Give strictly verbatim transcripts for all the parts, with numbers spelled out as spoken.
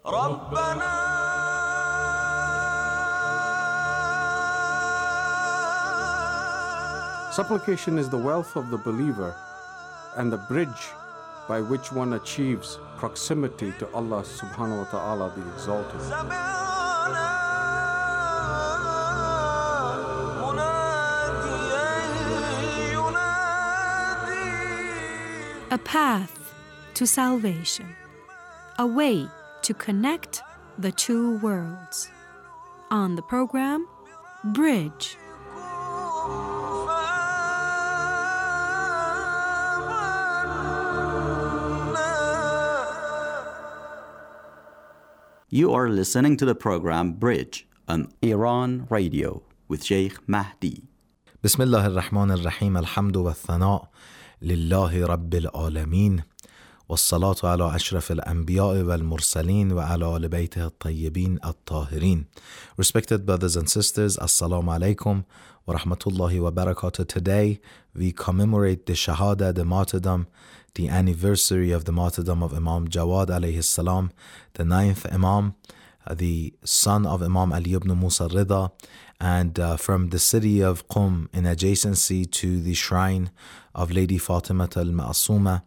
Supplication is the wealth of the believer and the bridge by which one achieves proximity to Allah subhanahu wa ta'ala the Exalted. A path to salvation, a way to connect the two worlds. On the program, Bridge. You are listening to the program Bridge on Iran Radio with Sheikh Mahdi. بسم الله الرحمن الرحيم الحمد والثناء لله رب العالمين والصلاة على أشرف الأنبياء والمرسلين وعلى آل بيته الطيبين الطاهرين. Respected brothers and sisters, Assalamu alaikum wa rahmatullahi wa barakatuh. Today we commemorate the Shahada, the martyrdom, the anniversary of the martyrdom of Imam Jawad alayhi salam, the ninth Imam, the son of Imam Ali ibn Musa Rida, and uh, from the city of Qum in adjacency to the shrine of Lady Fatima al-Ma'asuma,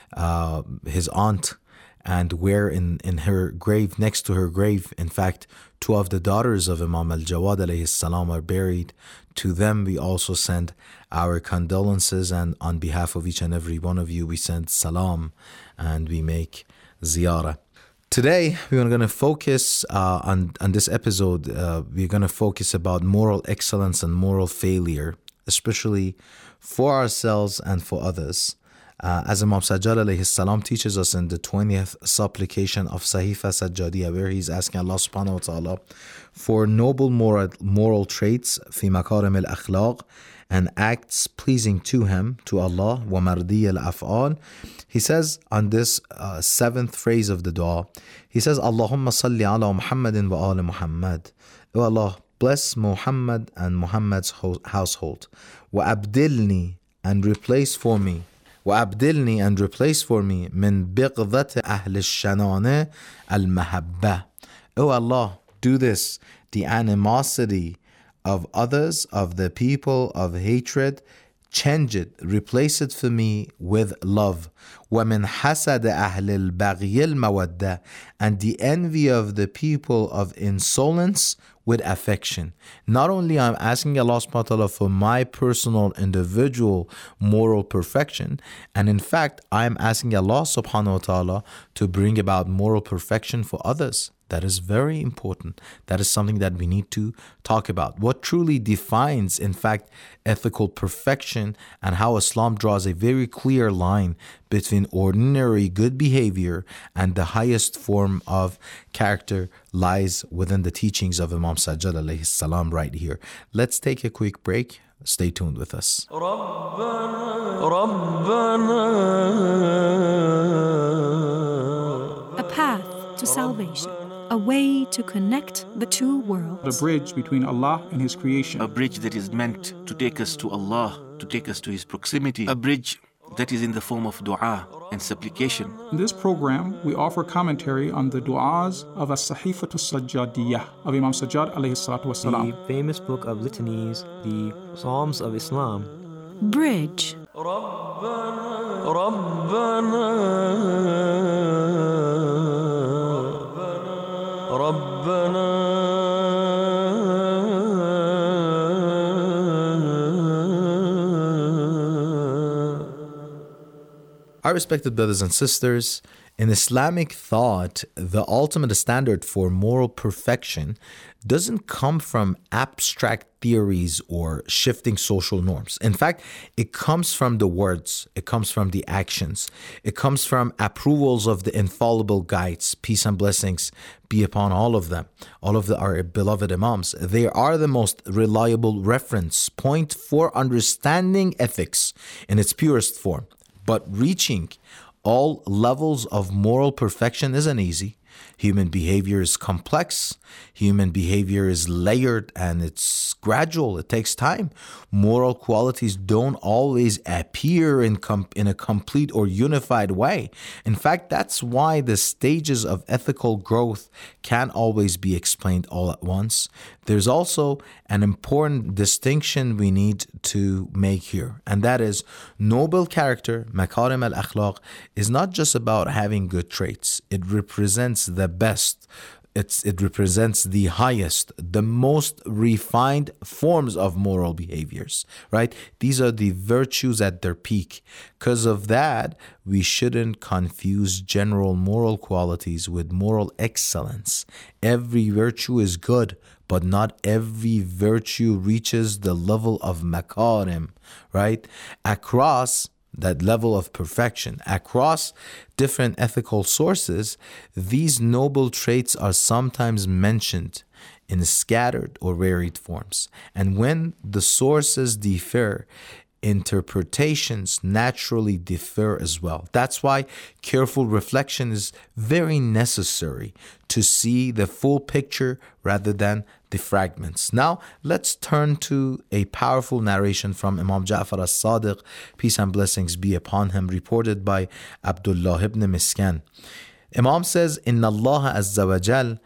uh, his aunt, and where in, in her grave, next to her grave, in fact, two of the daughters of Imam al-Jawad alayhi salam are buried. To them we also send our condolences, and on behalf of each and every one of you we send salam and we make ziyarah. Today we're going to focus uh, on, on this episode, uh, we're going to focus about moral excellence and moral failure, especially for ourselves and for others. Uh, as Imam Sajjad alayhi salam teaches us in the twentieth supplication of Sahifa Sajjadiyah, where he's asking Allah subhanahu wa ta'ala for noble moral, moral traits, fi makarim al-akhlaq, and acts pleasing to him, to Allah, wa mardi al-af'al. He says on this uh, seventh phrase of the dua, he says, Allahumma salli ala Muhammadin wa ala Muhammad. O Allah, bless Muhammad and Muhammad's household. Wa abdilni, and replace for me. وَأَبْدِلْنِي, and replace for me مِنْ بِغْضَةِ أَهْلِ الشَّنَانِ الْمَحَبَّةِ. Oh Allah, do this, the animosity of others, of the people of hatred, change it, replace it for me with love. وَمِنْ حَسَدِ أَهْلِ الْبَغْيِ الْمَوَدَّةِ, and the envy of the people of insolence with affection. Not only I'm asking Allah subhanahu wa ta'ala for my personal, individual moral perfection, and in fact, I'm asking Allah subhanahu wa ta'ala to bring about moral perfection for others. That is very important. That is something that we need to talk about. What truly defines, in fact, ethical perfection, and how Islam draws a very clear line between ordinary good behavior and the highest form of character lies within the teachings of Imam Sajjad alayhi salam right here. Let's take a quick break. Stay tuned with us. A path to salvation. A way to connect the two worlds. The bridge between Allah and His creation. A bridge that is meant to take us to Allah, to take us to His proximity. A bridge that is in the form of dua and supplication. In this program, we offer commentary on the du'as of As-Sahifatu Sajjadiyah of Imam Sajjad alayhi salatu wasalam. The famous book of litanies, the Psalms of Islam. Bridge. Our respected brothers and sisters, in Islamic thought, the ultimate standard for moral perfection doesn't come from abstract theories or shifting social norms. In fact, it comes from the words, it comes from the actions, it comes from approvals of the infallible guides, peace and blessings be upon all of them, all of the, our beloved Imams. They are the most reliable reference point for understanding ethics in its purest form. But reaching all levels of moral perfection isn't easy. Human behavior is complex. Human behavior is layered and it's gradual. It takes time. Moral qualities don't always appear in, com- in a complete or unified way. In fact, that's why the stages of ethical growth can't always be explained all at once. There's also an important distinction we need to make here, and that is noble character, makarim al-akhlaq, is not just about having good traits. It represents the best. It's, it represents the highest, the most refined forms of moral behaviors, right? These are the virtues at their peak. Because of that, we shouldn't confuse general moral qualities with moral excellence. Every virtue is good, but not every virtue reaches the level of makarim, right? Across that level of perfection, across different ethical sources, these noble traits are sometimes mentioned in scattered or varied forms. And when the sources differ, interpretations naturally differ as well. That's why careful reflection is very necessary to see the full picture rather than the fragments. Now, let's turn to a powerful narration from Imam Ja'far as-Sadiq, peace and blessings be upon him, reported by Abdullah ibn Miskan. Imam says, Inna Allah Azza wa Jal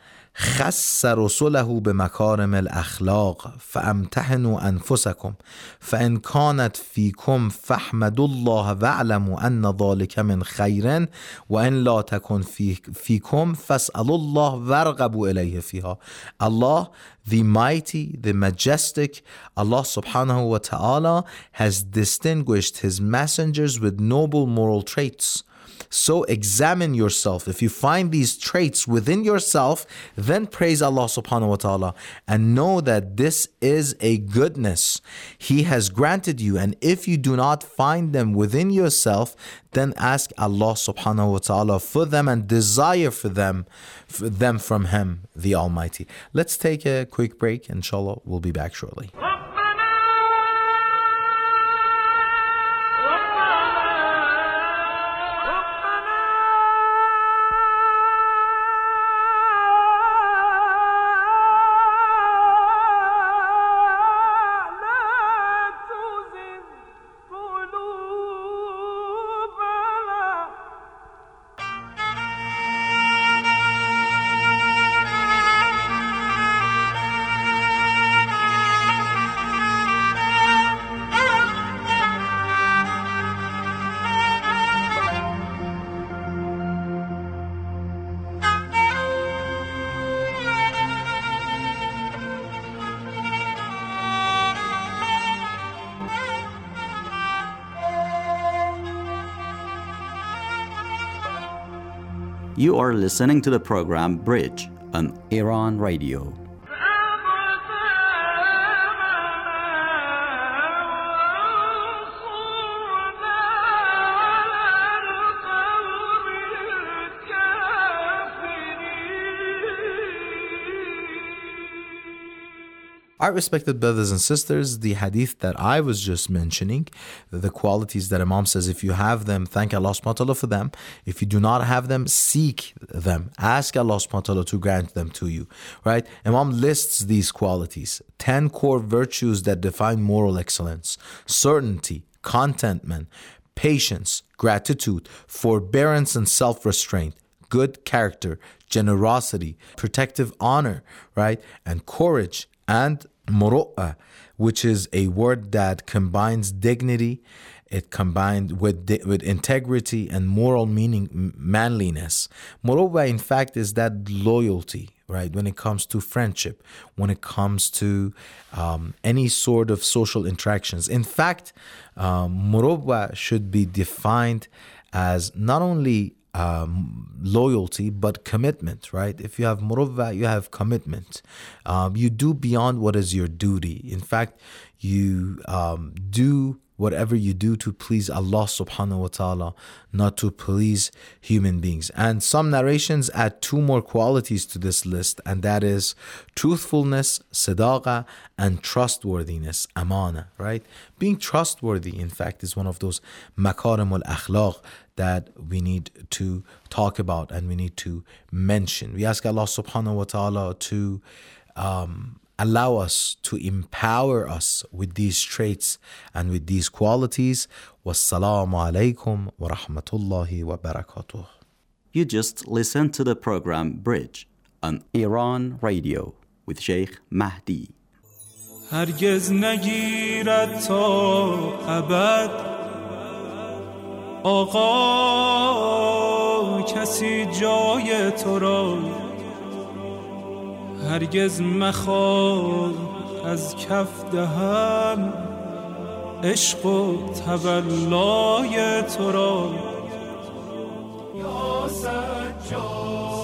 خص رسله بمكارم الأخلاق فأمتحنوا أنفسكم فإن كانت فيكم فاحمدوا الله واعلموا أن ذلك من خير وإن لا تكن فيكم فاسألوا الله وارغبوا إليه فيها. Allah, the mighty, the majestic, Allah subhanahu wa ta'ala has distinguished his messengers with noble moral traits. So examine yourself. If you find these traits within yourself, then praise Allah subhanahu wa ta'ala and know that this is a goodness He has granted you. And if you do not find them within yourself, then ask Allah subhanahu wa ta'ala for them and desire for them, for them from Him, the Almighty. Let's take a quick break. Inshallah, we'll be back shortly. You are listening to the program Bridge on Iran Radio. Our respected brothers and sisters, the hadith that I was just mentioning, the qualities that Imam says, if you have them, thank Allah subhanahu wa ta'ala for them. If you do not have them, seek them. Ask Allah subhanahu wa ta'ala to grant them to you. Right? Imam lists these qualities. Ten core virtues that define moral excellence. Certainty, contentment, patience, gratitude, forbearance and self-restraint, good character, generosity, protective honor, right? And courage, and muru'ah, which is a word that combines dignity, it combined with with integrity and moral meaning, manliness. Muru'ah, in fact, is that loyalty, right? When it comes to friendship, when it comes to um, any sort of social interactions. In fact, um, muru'ah should be defined as not only Um, loyalty but commitment, right? If you have muru'ah, you have commitment. Um, you do beyond what is your duty. In fact, you um, do whatever you do to please Allah subhanahu wa ta'ala, not to please human beings. And some narrations add two more qualities to this list, and that is truthfulness, sadaqa, and trustworthiness, amana, right? Being trustworthy, in fact, is one of those makarim al-akhlaq that we need to talk about and we need to mention. We ask Allah subhanahu wa ta'ala to um, allow us, to empower us with these traits and with these qualities. Wassalamu alaikum wa rahmatullahi wa barakatuh. You just listened to the program Bridge on Iran Radio with Sheikh Mahdi. هرگز نگیرد تا ابد آقا کسی جای تو را، هرگز مخواه از کف دهم عشق و تولای تو را. یا سجاد